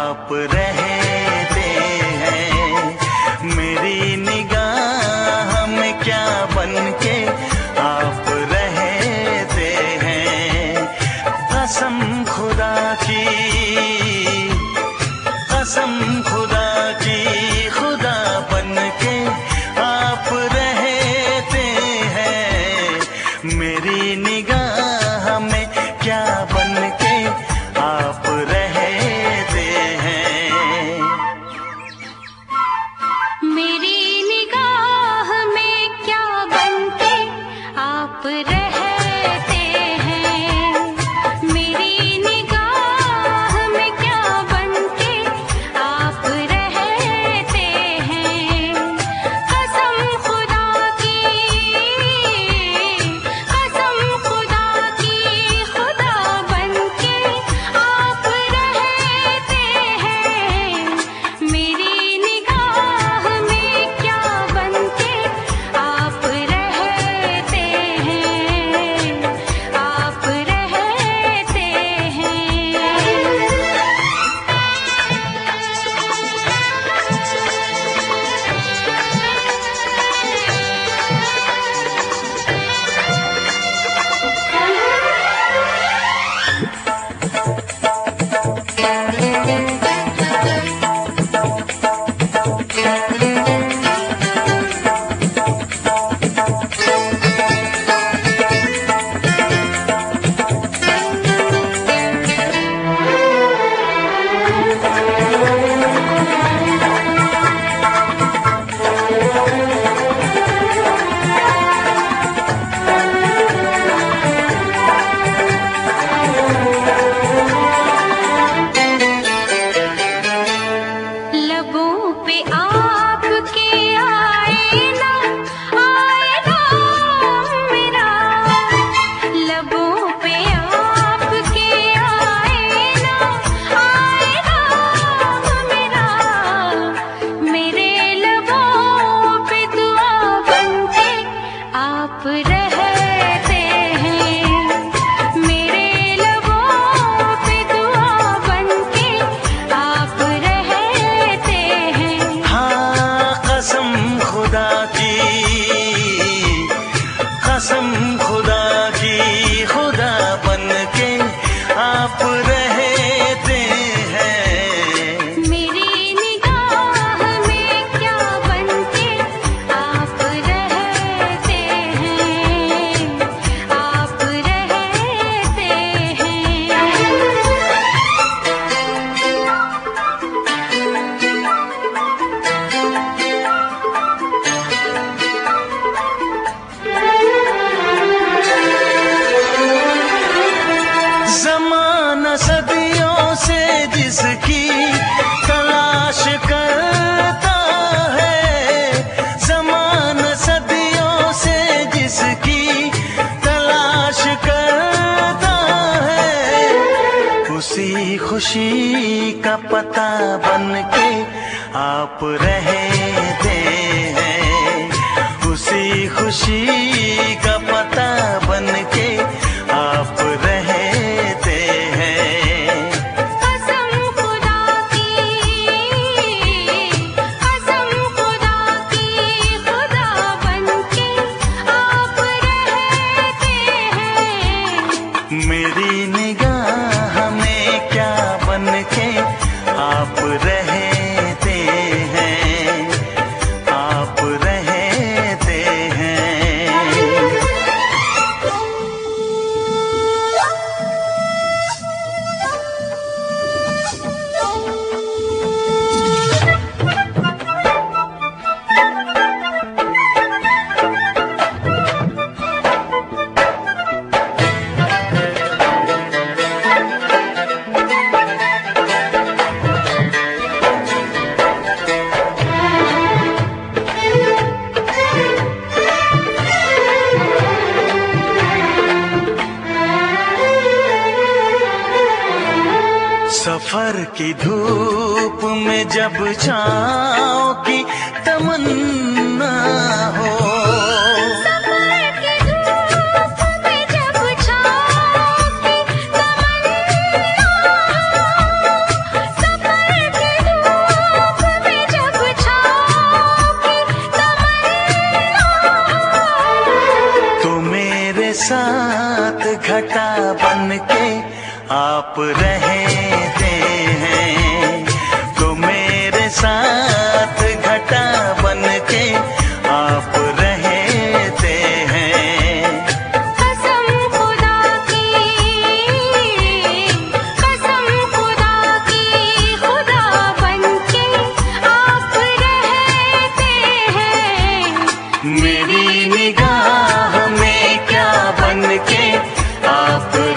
आप रहते हैं। मेरी निगाह में क्या बनके आप रहते हैं। कसम खुदा की, कसम खुदा की, खुदा बनके आप रहते हैं। मेरी निगाह में क्या बनके आप रहते हैं। मेरी निगाह में क्या बनके आप रहते हैं। मेरी निगाह में क्या बनके आप रहते हैं। कसम खुदा की, कसम खुदा की, खुदा बनके आप रहते हैं। मेरी निगाह में क्या बनके आप रहते हैं। आप रहते हैं। लबों पे आपके आए ना, आएगा मेरा। लबों पे आपके आए ना, आएगा मेरा। मेरे लबों पे दुआ बनके आप रहते हैं। मेरे लबों पे दुआ बनके आप रहते हैं। हाँ, कसम खुदा की, कसम खुदा की, खुदा बनके आप रहते हैं। मेरी निगाह में क्या बनके आप रहते हैं। आप रहते हैं। ज़माना सदियों से जिसकी तलाश करता है। ज़माना सदियों से जिसकी तलाश करता है। उसी खुशी का पता बनके आप रहते हैं। उसी खुशी का पता बनके आप रहते हैं। कसम खुदा की, कसम खुदा की, खुदा बनके आप रहते हैं। मेरी निगाह में क्या बनके आप रहते हैं। आप रहते हैं। सफर की धूप में जब छाँव की तमन्ना हो। सफर की धूप में जब छाँव की तमन्ना हो। सफर साथ घटा बन के आप रहते हैं, तो मेरे साथ घटा बन के आप रहते हैं। कसम खुदा की खुदा बनके आप रहते हैं। मेरी निगाह में क्या बन के आप